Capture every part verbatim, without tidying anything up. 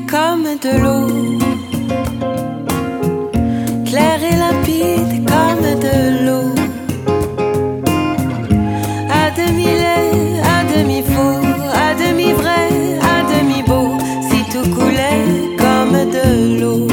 comme de l'eau, clair et limpide comme de l'eau, à demi laid, à demi faux, à demi vrai, à demi beau, si tout coulait comme de l'eau.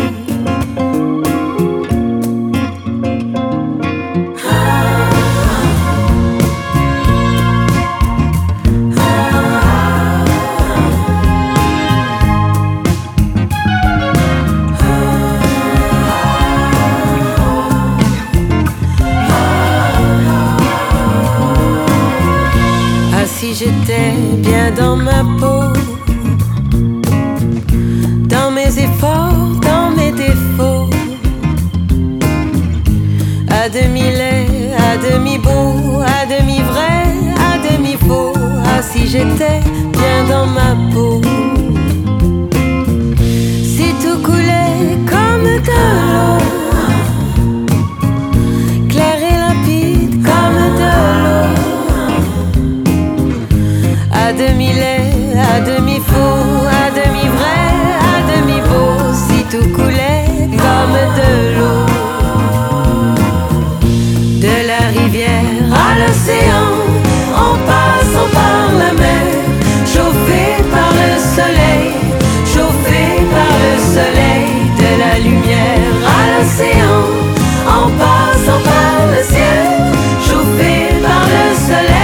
Si j'étais bien dans ma peau, dans mes efforts, dans mes défauts, à demi laid, à demi beau, à demi vrai, à demi faux, ah si j'étais bien dans ma peau, si tout coulait comme de l'eau, clair et limpide comme de l'eau, à demi laid, à demi faux, à demi vrai, à demi beau, si tout coulait comme de l'eau. De la rivière à l'océan, en passant par la mer, chauffé par le soleil, chauffé par le soleil, de la lumière à l'océan, en passant par le ciel, chauffé par le soleil.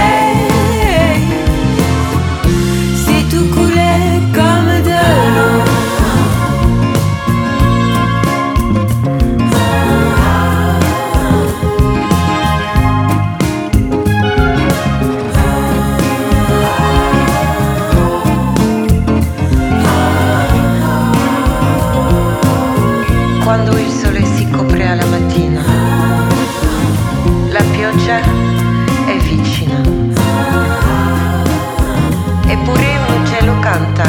Quando il sole si copre alla mattina, la pioggia è vicina, eppure un uccello canta.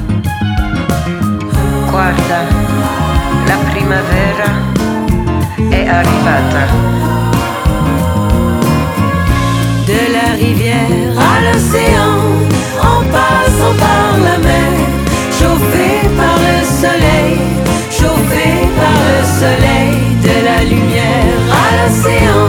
Guarda, la primavera è arrivata. De la rivière à l'océan, en passant par la mer, chauffé par le soleil, chauffé par le soleil, de la lumière à l'océan,